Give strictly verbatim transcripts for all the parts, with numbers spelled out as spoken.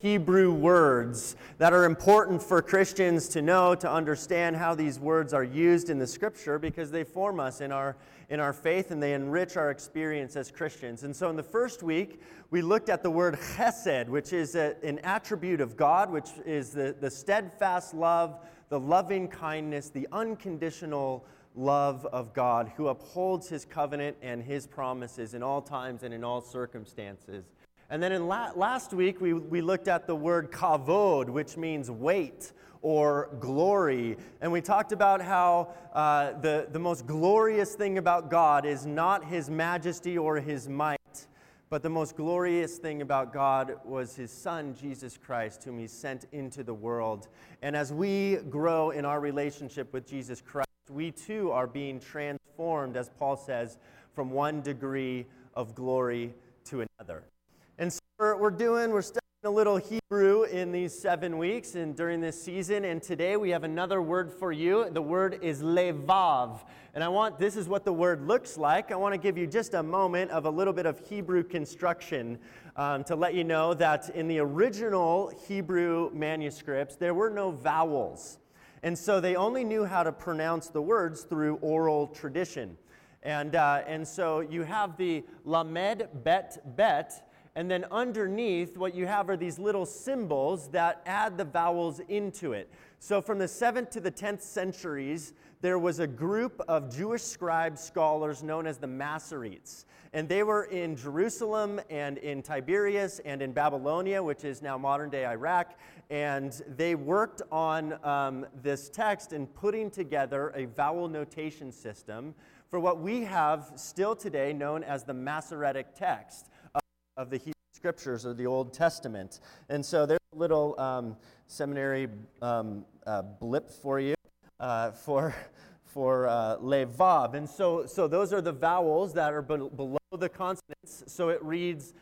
Hebrew words that are important for Christians to know, to understand how these words are used in the Scripture, because they form us in our in our faith and they enrich our experience as Christians. And so in the first week, we looked at the word chesed, which is a, an attribute of God, which is the, the steadfast love, the loving kindness, the unconditional love of God, who upholds his covenant and his promises in all times and in all circumstances. And then in la- last week, we, we looked at the word kavod, which means weight or glory. And we talked about how uh, the, the most glorious thing about God is not his majesty or his might, but the most glorious thing about God was his Son, Jesus Christ, whom he sent into the world. And as we grow in our relationship with Jesus Christ, we too are being transformed, as Paul says, from one degree of glory to another. And so we're, we're doing, we're studying a little Hebrew in these seven weeks and during this season. And today we have another word for you. The word is levav. And I want, this is what the word looks like. I want to give you just a moment of a little bit of Hebrew construction um, to let you know that in the original Hebrew manuscripts, there were no vowels. And so they only knew how to pronounce the words through oral tradition. And, uh, and so you have the lamed bet bet. And then underneath, what you have are these little symbols that add the vowels into it. So from the seventh to the tenth centuries, there was a group of Jewish scribe scholars known as the Masoretes. And they were in Jerusalem and in Tiberias and in Babylonia, which is now modern-day Iraq. And they worked on um, this text and putting together a vowel notation system for what we have still today known as the Masoretic text of the Hebrew Scriptures or the Old Testament. And so there's a little um, seminary um, uh, blip for you uh, for for uh, levav. And so so those are the vowels that are be- below the consonants. So it reads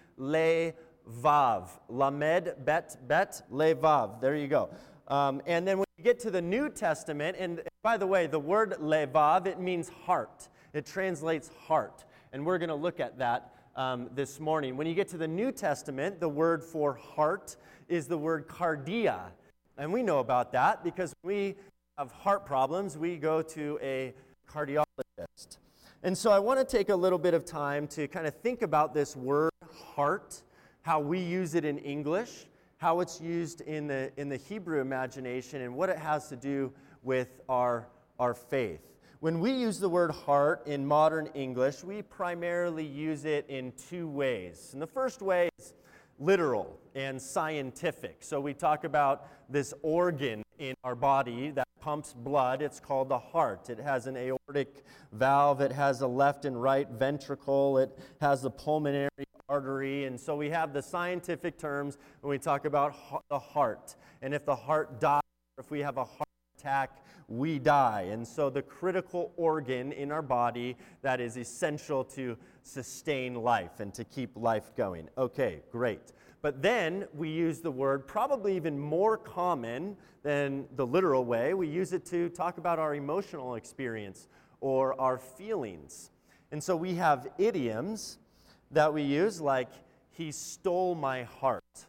levav, lamed bet bet levav. There you go. Um, and then when you get to the New Testament, and by the way, the word levav, it means heart. It translates heart, and we're going to look at that Um, this morning. When you get to the New Testament, the word for heart is the word cardia. And we know about that because when we have heart problems, we go to a cardiologist. And so I want to take a little bit of time to kind of think about this word heart, how we use it in English, how it's used in the in the Hebrew imagination, and what it has to do with our our faith. When we use the word heart in modern English, we primarily use it in two ways. And the first way is literal and scientific. So we talk about this organ in our body that pumps blood. It's called the heart. It has an aortic valve. It has a left and right ventricle. It has the pulmonary artery. And so we have the scientific terms when we talk about the heart. And if the heart dies, if we have a heart attack, we die. And so the critical organ in our body that is essential to sustain life and to keep life going. Okay, great. But then we use the word, probably even more common than the literal way, we use it to talk about our emotional experience or our feelings. And so we have idioms that we use like, he stole my heart,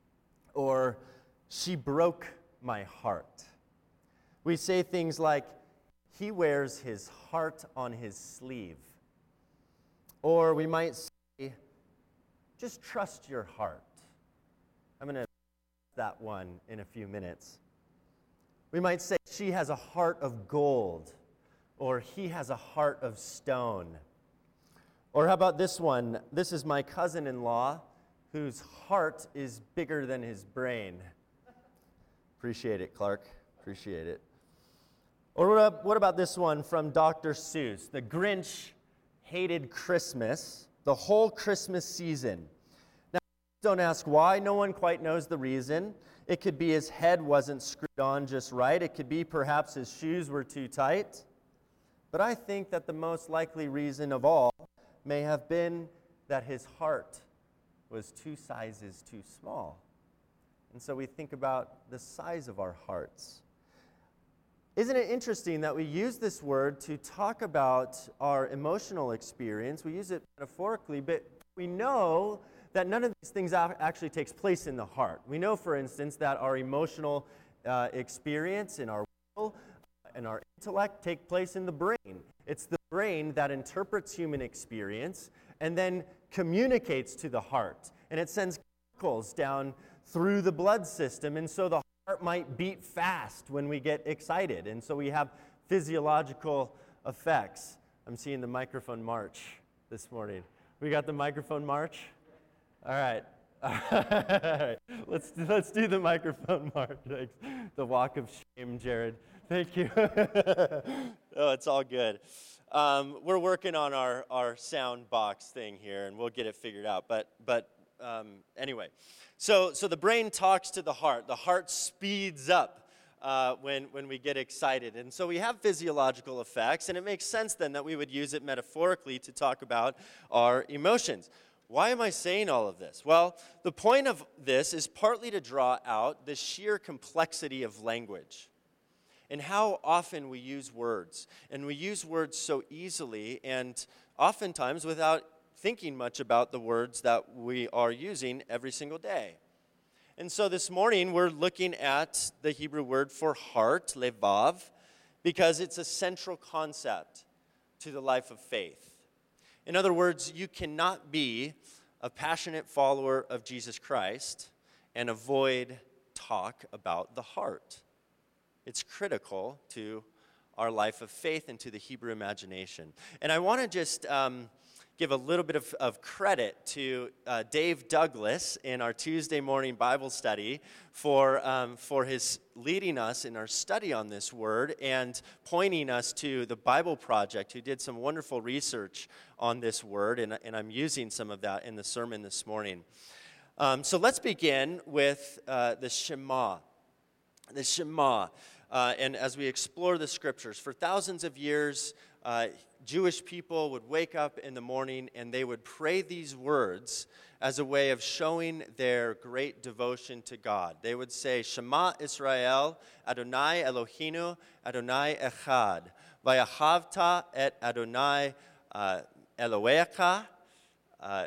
or she broke my heart. We say things like, he wears his heart on his sleeve. Or we might say, just trust your heart. I'm going to that one in a few minutes. We might say, she has a heart of gold. Or he has a heart of stone. Or how about this one? This is my cousin-in-law whose heart is bigger than his brain. Appreciate it, Clark. Appreciate it. Or what about this one from Doctor Seuss? The Grinch hated Christmas, the whole Christmas season. Now, don't ask why. No one quite knows the reason. It could be his head wasn't screwed on just right. It could be perhaps his shoes were too tight. But I think that the most likely reason of all may have been that his heart was two sizes too small. And so we think about the size of our hearts. Isn't it interesting that we use this word to talk about our emotional experience? We use it metaphorically, but we know that none of these things actually takes place in the heart. We know, for instance, that our emotional uh, experience in our will and our intellect take place in the brain. It's the brain that interprets human experience and then communicates to the heart. And it sends chemicals down through the blood system, and so the heart might beat fast when we get excited. And so we have physiological effects. I'm seeing the microphone march this morning. We got the microphone march? All right. All right. Let's, let's do the microphone march. Thanks. The walk of shame, Jared. Thank you. Oh, it's all good. Um, we're working on our, our sound box thing here, and we'll get it figured out. But but um, anyway, so so the brain talks to the heart. The heart speeds up uh, when when we get excited, and so we have physiological effects. And it makes sense then that we would use it metaphorically to talk about our emotions. Why am I saying all of this? Well, the point of this is partly to draw out the sheer complexity of language and how often we use words. And we use words so easily and oftentimes without thinking much about the words that we are using every single day. And so this morning we're looking at the Hebrew word for heart, levav, because it's a central concept to the life of faith. In other words, you cannot be a passionate follower of Jesus Christ and avoid talk about the heart. It's critical to our life of faith and to the Hebrew imagination. And I want to just um, give a little bit of, of credit to uh, Dave Douglas in our Tuesday morning Bible study for, um, for his leading us in our study on this word and pointing us to the Bible Project, who did some wonderful research on this word, and, and I'm using some of that in the sermon this morning. Um, so let's begin with uh, the Shema. The Shema, uh, and as we explore the scriptures, for thousands of years, uh, Jewish people would wake up in the morning and they would pray these words as a way of showing their great devotion to God. They would say, Shema Israel, Adonai Eloheinu, Adonai Echad, Vayahavta et Adonai uh, Elohecha, uh,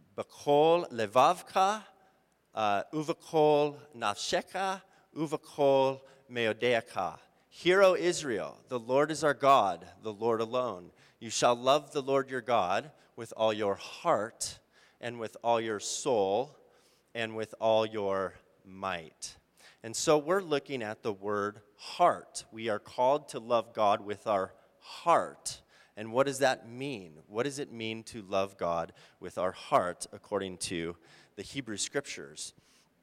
B'kol levavka, uh, uv'kol nafsheka, uv'kol meodeaka. Hear, O Israel, the Lord is our God, the Lord alone. You shall love the Lord your God with all your heart and with all your soul and with all your might. And so we're looking at the word heart. We are called to love God with our heart. And what does that mean? What does it mean to love God with our heart according to the Hebrew Scriptures?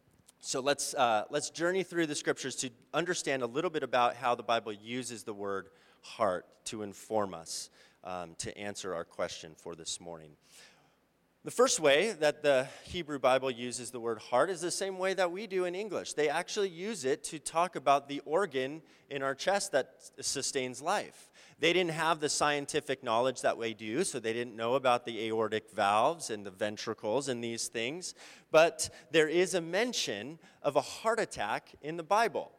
So let's uh, let's journey through the Scriptures to understand a little bit about how the Bible uses the word heart to inform us, um, to answer our question for this morning. The first way that the Hebrew Bible uses the word heart is the same way that we do in English. They actually use it to talk about the organ in our chest that sustains life. They didn't have the scientific knowledge that we do, so they didn't know about the aortic valves and the ventricles and these things. But there is a mention of a heart attack in the Bible.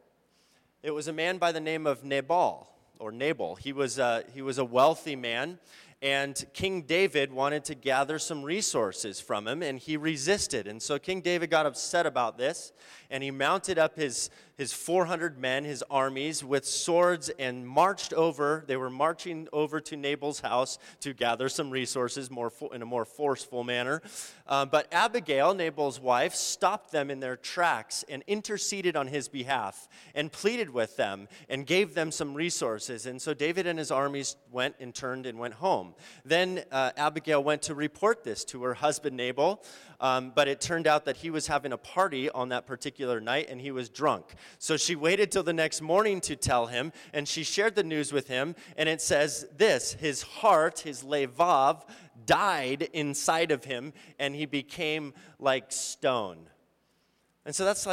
It was a man by the name of Nabal, or Nabal. He was a, he was a wealthy man, and King David wanted to gather some resources from him, and he resisted. And so King David got upset about this, and he mounted up his, his four hundred men, his armies, with swords and marched over. They were marching over to Nabal's house to gather some resources more fo- in a more forceful manner. Uh, but Abigail, Nabal's wife, stopped them in their tracks and interceded on his behalf and pleaded with them and gave them some resources. And so David and his armies went and turned and went home. Then uh, Abigail went to report this to her husband Nabal, um, but it turned out that he was having a party on that particular night and he was drunk. So she waited till the next morning to tell him, and she shared the news with him, and it says this: his heart, his levav, died inside of him, and he became like stone. And so that's like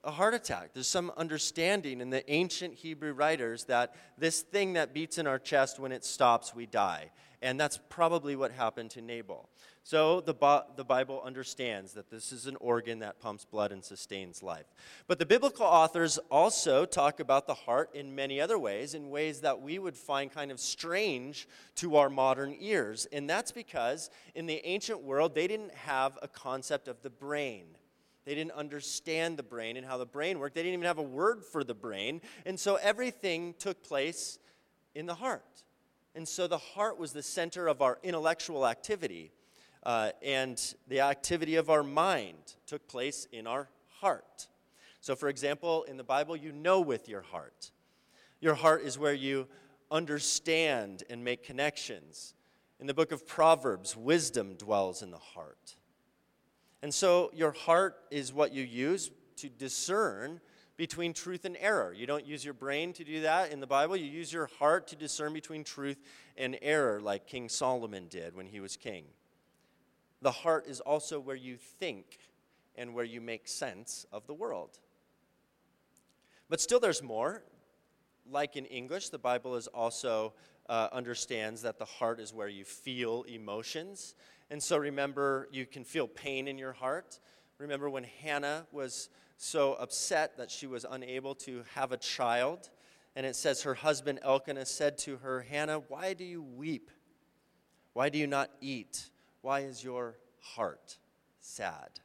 a heart attack. There's some understanding in the ancient Hebrew writers that this thing that beats in our chest, when it stops, we die. And that's probably what happened to Nabal. So the, the Bible understands that this is an organ that pumps blood and sustains life. But the biblical authors also talk about the heart in many other ways, in ways that we would find kind of strange to our modern ears. And that's because in the ancient world, they didn't have a concept of the brain. They didn't understand the brain and how the brain worked. They didn't even have a word for the brain. And so everything took place in the heart. And so the heart was the center of our intellectual activity. Uh, and the activity of our mind took place in our heart. So, for example, in the Bible, you know with your heart. Your heart is where you understand and make connections. In the book of Proverbs, wisdom dwells in the heart. And so your heart is what you use to discern between truth and error. You don't use your brain to do that in the Bible. You use your heart to discern between truth and error, like King Solomon did when he was king. The heart is also where you think and where you make sense of the world. But still there's more. Like in English, the Bible is also uh, understands that the heart is where you feel emotions. And so remember, you can feel pain in your heart. Remember when Hannah was so upset that she was unable to have a child. And it says her husband Elkanah said to her, Hannah, why do you weep? Why do you not eat? Why is your heart sad?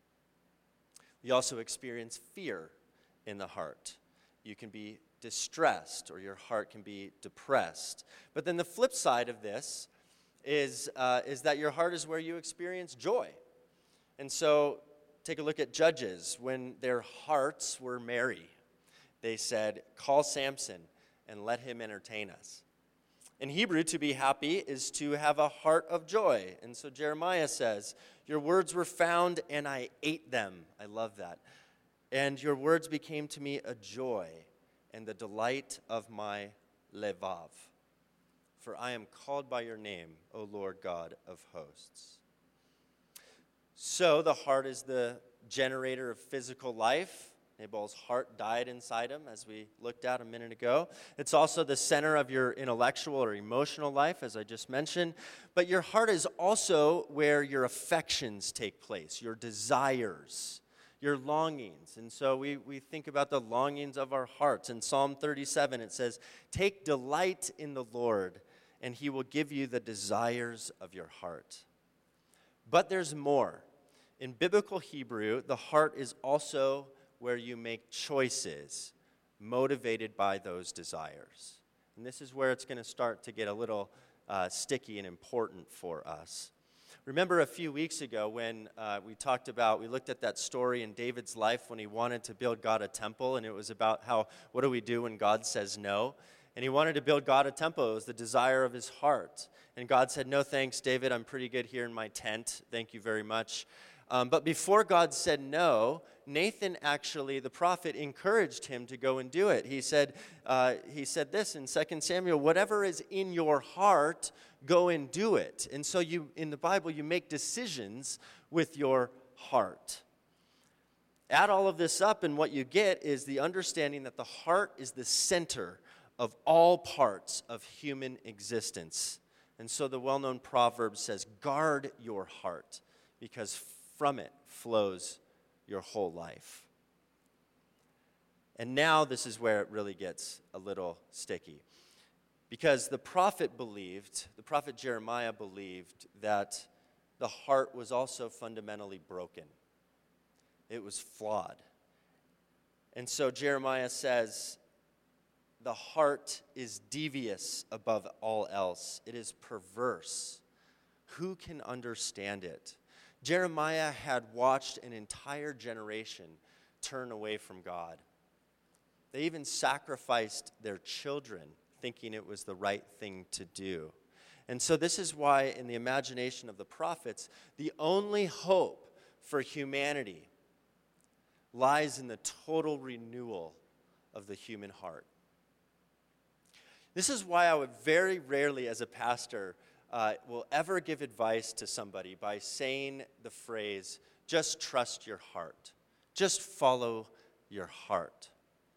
We also experience fear in the heart. You can be distressed, or your heart can be depressed. But then the flip side of this is, uh, is that your heart is where you experience joy. And so take a look at Judges. When their hearts were merry, they said, call Samson and let him entertain us. In Hebrew, to be happy is to have a heart of joy. And so Jeremiah says, your words were found and I ate them. I love that. And your words became to me a joy and the delight of my levav. For I am called by your name, O Lord God of hosts. So the heart is the generator of physical life. Nabal's heart died inside him, as we looked at a minute ago. It's also the center of your intellectual or emotional life, as I just mentioned. But your heart is also where your affections take place, your desires, your longings. And so we, we think about the longings of our hearts. In Psalm thirty-seven, it says, take delight in the Lord, and he will give you the desires of your heart. But there's more. In biblical Hebrew, the heart is also where you make choices motivated by those desires. And this is where it's going to start to get a little uh, sticky and important for us. Remember a few weeks ago when uh, we talked about, we looked at that story in David's life when he wanted to build God a temple, and it was about how, what do we do when God says no? And he wanted to build God a temple. It was the desire of his heart. And God said, no thanks, David, I'm pretty good here in my tent. Thank you very much. Um, but before God said no, Nathan actually, the prophet, encouraged him to go and do it. He said, uh, he said this in Second Samuel, whatever is in your heart, go and do it. And so you, in the Bible, you make decisions with your heart. Add all of this up, and what you get is the understanding that the heart is the center of all parts of human existence. And so the well-known proverb says, guard your heart, because from it flows your whole life. And now this is where it really gets a little sticky. Because the prophet believed, the prophet Jeremiah believed that the heart was also fundamentally broken. It was flawed. And so Jeremiah says, the heart is devious above all else. It is perverse. Who can understand it? Jeremiah had watched an entire generation turn away from God. They even sacrificed their children, thinking it was the right thing to do. And so this is why, in the imagination of the prophets, the only hope for humanity lies in the total renewal of the human heart. This is why I would very rarely, as a pastor, Uh, will ever give advice to somebody by saying the phrase, just trust your heart. Just follow your heart.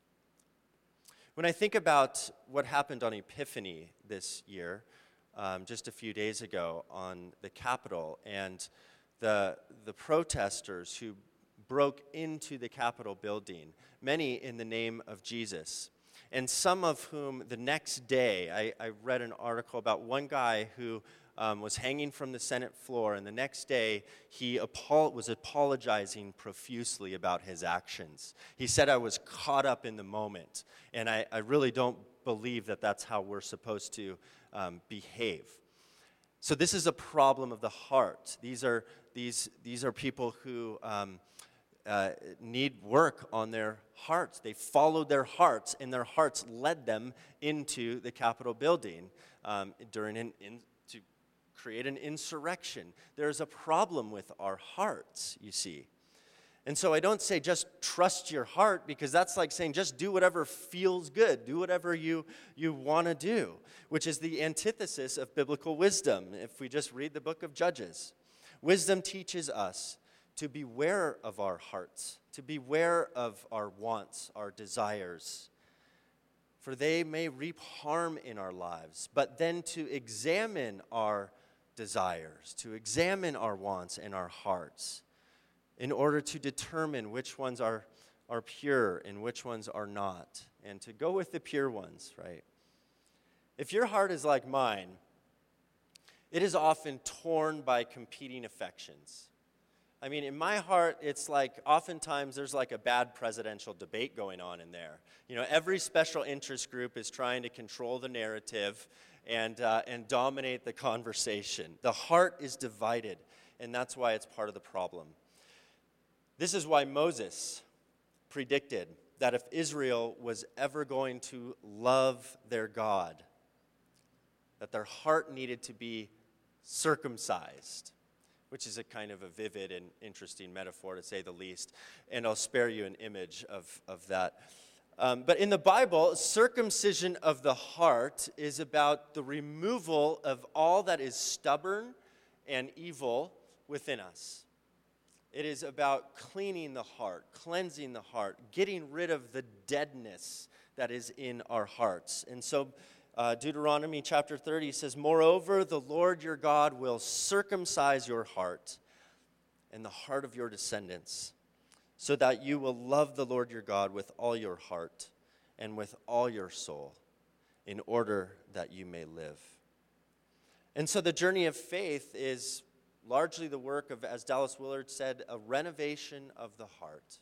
When I think about what happened on Epiphany this year, um, just a few days ago on the Capitol, and the, the protesters who broke into the Capitol building, many in the name of Jesus, and some of whom the next day, I, I read an article about one guy who um, was hanging from the Senate floor, and the next day he apo- was apologizing profusely about his actions. He said, I was caught up in the moment, and I, I really don't believe that that's how we're supposed to um, behave. So this is a problem of the heart. These are, these, these are people who um, uh, need work on their hearts. They followed their hearts, and their hearts led them into the Capitol building um, during an in, to create an insurrection. There's a problem with our hearts, you see. And so I don't say just trust your heart, because that's like saying just do whatever feels good, do whatever you, you want to do, which is the antithesis of biblical wisdom if we just read the book of Judges. Wisdom teaches us to beware of our hearts, to beware of our wants, our desires, for they may reap harm in our lives, but then to examine our desires, to examine our wants and our hearts, in order to determine which ones are, are pure and which ones are not, and to go with the pure ones, right? If your heart is like mine, it is often torn by competing affections. I mean, in my heart, it's like oftentimes there's like a bad presidential debate going on in there. You know, every special interest group is trying to control the narrative and, uh, and dominate the conversation. The heart is divided, and that's why it's part of the problem. This is why Moses predicted that if Israel was ever going to love their God, that their heart needed to be circumcised, which is a kind of a vivid and interesting metaphor, to say the least. And I'll spare you an image of, of that. Um, but in the Bible, circumcision of the heart is about the removal of all that is stubborn and evil within us. It is about cleaning the heart, cleansing the heart, getting rid of the deadness that is in our hearts. And so uh, Deuteronomy chapter thirty says, "Moreover, the Lord your God will circumcise your heart and the heart of your descendants, so that you will love the Lord your God with all your heart and with all your soul, in order that you may live." And so the journey of faith is largely the work of, as Dallas Willard said, a renovation of the heart.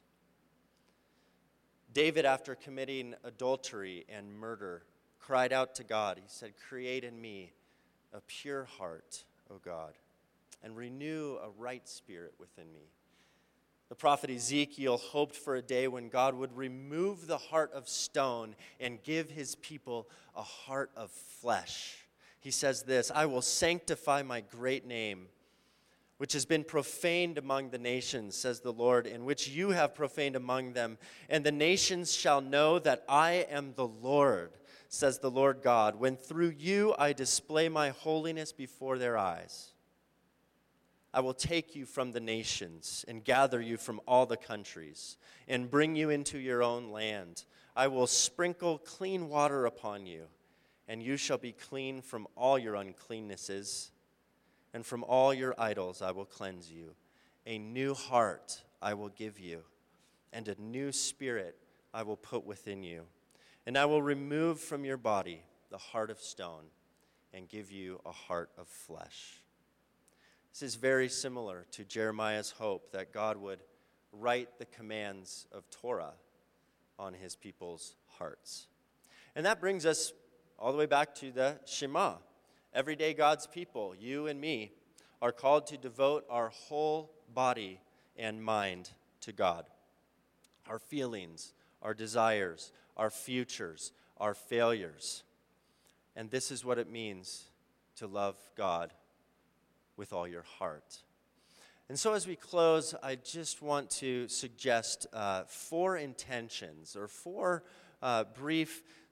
David, after committing adultery and murder, cried out to God. He said, "Create in me a pure heart, O God, and renew a right spirit within me." The prophet Ezekiel hoped for a day when God would remove the heart of stone and give his people a heart of flesh. He says this, "I will sanctify my great name, which has been profaned among the nations, says the Lord, and which you have profaned among them. And the nations shall know that I am the Lord, says the Lord God, when through you I display my holiness before their eyes. I will take you from the nations and gather you from all the countries and bring you into your own land. I will sprinkle clean water upon you, and you shall be clean from all your uncleannesses. And from all your idols I will cleanse you. A new heart I will give you, and a new spirit I will put within you. And I will remove from your body the heart of stone and give you a heart of flesh." This is very similar to Jeremiah's hope that God would write the commands of Torah on his people's hearts. And that brings us all the way back to the Shema. Every day, God's people, you and me, are called to devote our whole body and mind to God. Our feelings, our desires, our futures, our failures. And this is what it means to love God with all your heart. And so as we close, I just want to suggest uh, four intentions or four uh, brief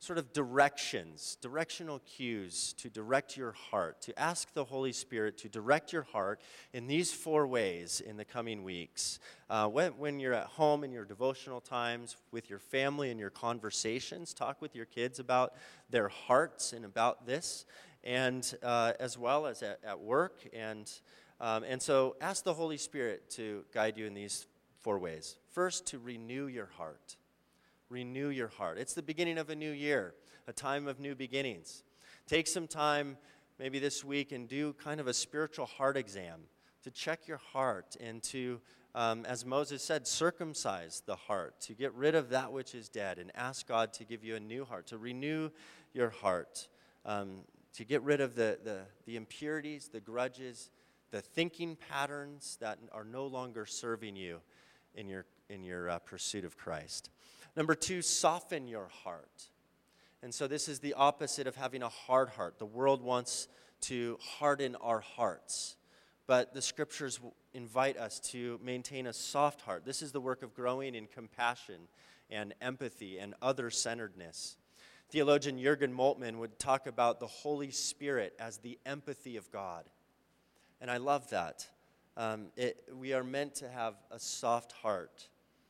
sort of directions, directional cues to direct your heart, to ask the Holy Spirit to direct your heart in these four ways in the coming weeks. Uh, when, when you're at home in your devotional times, with your family and your conversations, talk with your kids about their hearts and about this, and uh, as well as at, at work. And, um, and so ask the Holy Spirit to guide you in these four ways. First, to renew your heart. Renew your heart. It's the beginning of a new year, a time of new beginnings. Take some time, maybe this week, and do kind of a spiritual heart exam to check your heart and to, um, as Moses said, circumcise the heart, to get rid of that which is dead and ask God to give you a new heart, to renew your heart, um, to get rid of the, the, the impurities, the grudges, the thinking patterns that are no longer serving you in your, in your uh, pursuit of Christ. Number two, soften your heart. And so this is the opposite of having a hard heart. The world wants to harden our hearts, but the scriptures invite us to maintain a soft heart. This is the work of growing in compassion and empathy and other-centeredness. Theologian Jürgen Moltmann would talk about the Holy Spirit as the empathy of God. And I love that. Um, it, we are meant to have a soft heart.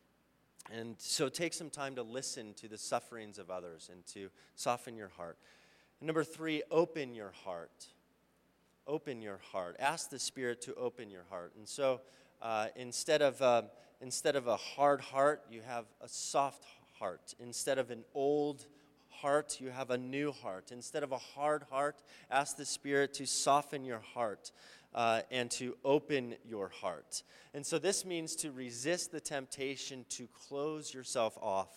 And so take some time to listen to the sufferings of others and to soften your heart. And number three, open your heart. Open your heart. Ask the Spirit to open your heart. And so uh, instead of uh, instead of a hard heart, you have a soft heart. Instead of an old heart, you have a new heart. Instead of a hard heart, ask the Spirit to soften your heart. Uh, and to open your heart. And so this means to resist the temptation to close yourself off,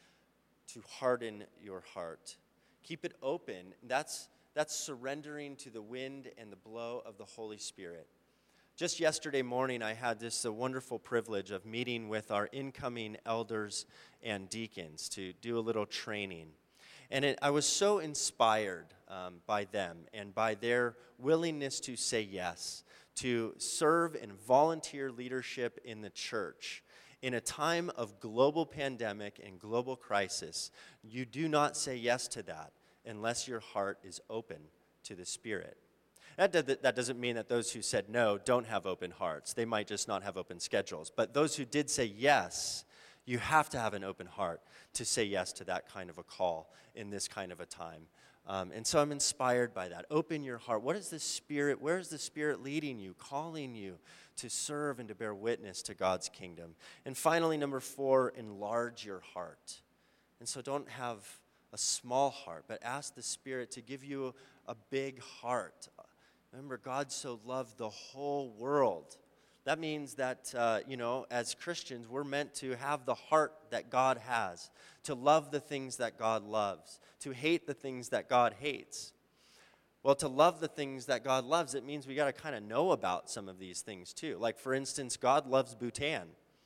to harden your heart. Keep it open. That's, that's surrendering to the wind and the blow of the Holy Spirit. Just yesterday morning, I had this uh, wonderful privilege of meeting with our incoming elders and deacons to do a little training. And it, I was so inspired um, by them and by their willingness to say yes, to serve in volunteer leadership in the church. In a time of global pandemic and global crisis, you do not say yes to that unless your heart is open to the Spirit. That, that doesn't mean that those who said no don't have open hearts. They might just not have open schedules. But those who did say yes, you have to have an open heart to say yes to that kind of a call in this kind of a time. Um, and so I'm inspired by that. Open your heart. What is the Spirit? Where is the Spirit leading you, calling you to serve and to bear witness to God's kingdom? And finally, number four, enlarge your heart. And so don't have a small heart, but ask the Spirit to give you a big heart. Remember, God so loved the whole world. That means that, uh, you know, as Christians, we're meant to have the heart that God has, to love the things that God loves, to hate the things that God hates. Well, to love the things that God loves, it means we got to kind of know about some of these things too. Like, for instance, God loves Bhutan.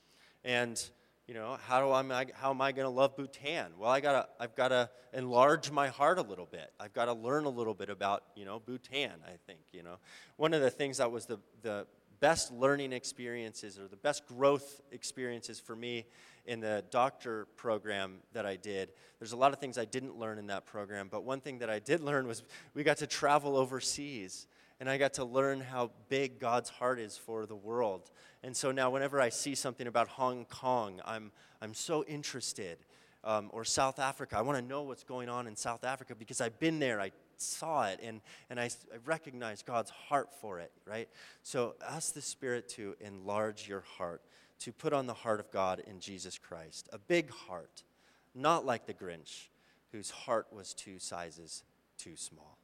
And, you know, how do I, how am I going to love Bhutan? Well, I gotta, I've got to enlarge my heart a little bit. I've got to learn a little bit about, you know, Bhutan, I think, you know. One of the things that was the, the best learning experiences or the best growth experiences for me in the doctor program that I did. There's a lot of things I didn't learn in that program, but one thing that I did learn was we got to travel overseas, and I got to learn how big God's heart is for the world. And so now whenever I see something about Hong Kong, I'm I'm so interested. Um, or South Africa, I want to know what's going on in South Africa because I've been there, I saw it, and, and I, I recognize God's heart for it, right? So ask the Spirit to enlarge your heart, to put on the heart of God in Jesus Christ. A big heart, not like the Grinch, whose heart was two sizes too small.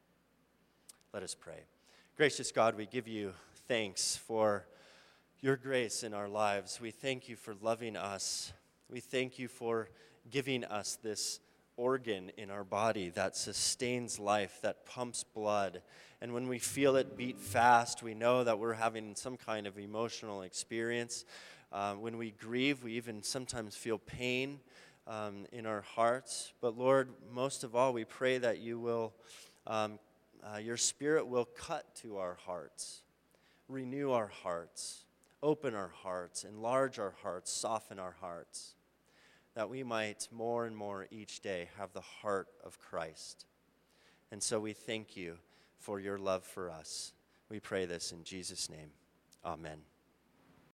Let us pray. Gracious God, we give you thanks for your grace in our lives. We thank you for loving us. We thank you for giving us this organ in our body that sustains life, that pumps blood. And when we feel it beat fast, we know that we're having some kind of emotional experience. Uh, when we grieve, we even sometimes feel pain um, in our hearts. But Lord, most of all, we pray that you will, um, uh, your Spirit will cut to our hearts, renew our hearts, open our hearts, enlarge our hearts, soften our hearts. that we might more and more each day have the heart of Christ. And so we thank you for your love for us. We pray this in Jesus' name. Amen.